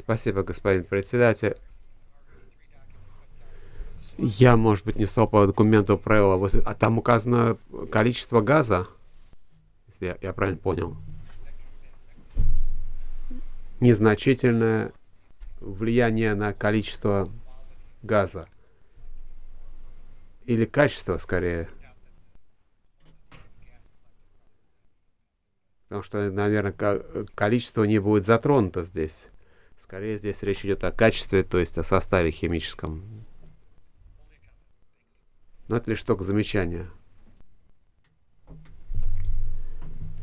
Спасибо, господин председатель. Я, может быть, не стал по документу правила, а там указано количество газа, если я правильно понял. Незначительное влияние на количество газа. Или качество, скорее. Потому что, наверное, количество не будет затронуто здесь. Скорее здесь речь идет о качестве, то есть о составе химическом. Но это лишь только замечание.